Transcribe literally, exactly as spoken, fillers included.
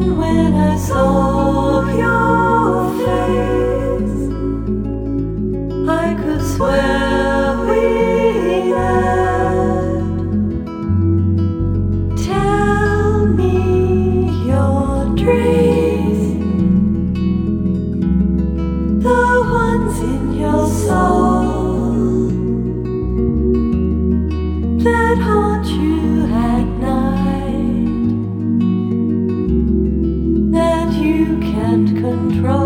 when I saw your face, I could swear we met. Tell me your dreams, the ones in your soul that haunt you at night, that you can't control.